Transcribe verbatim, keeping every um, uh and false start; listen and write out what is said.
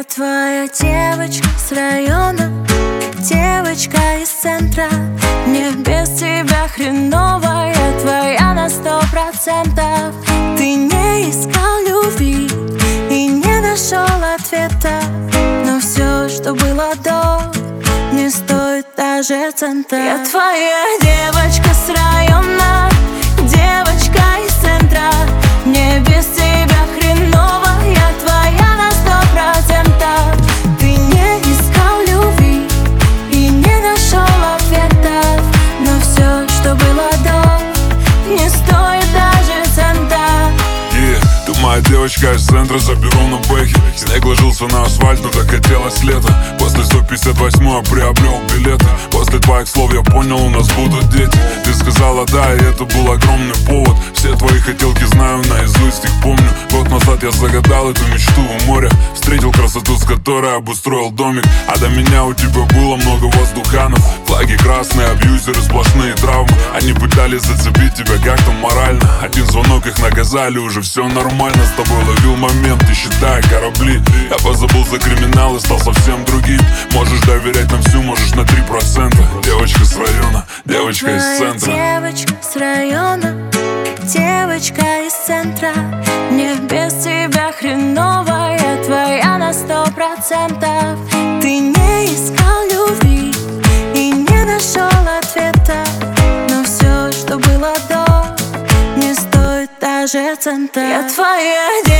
Я твоя девочка с района, девочка из центра. Мне без тебя хреново, я твоя на сто процентов. Ты не искал любви и не нашел ответа, но все, что было до, не стоит даже цента. Я твоя девочка с района, девочка из центра. Мне без тебя хреново, я твоя на сто процентов. Ты не искал любви и не нашел ответов, но все, что было до, не стоит даже цента. Yeah, ты моя девочка из центра, заберу на бэхе. Снег ложился на асфальт, но так хотелось лето. После сто пятьдесят восьмой я приобрел билеты. После твоих слов я понял, у нас будут дети. Ты сказала да, и это был огромный повод. Все твои хотелки знаю наизусть, их помню. Год назад я загадал эту мечту у моря. Встретил красоту, с которой обустроил домик. А до меня у тебя было много воздуханов. Флаги красные, абьюзеры, сплошные травмы. Они пытались зацепить тебя как-то морально. Один звонок, их наказали, уже все нормально. С тобой ловил момент, не считая корабли. Я позабыл за криминал и стал совсем другим. Можешь доверять нам всю, можешь на три процента. Девочка с района, девочка из центра. Девочка с района, девочка из центра. Мне без тебя хреново, я твоя на сто процентов. Ты не искал любви и не нашел ответа, но все, что было до, не стоит даже цента. Я твоя девочка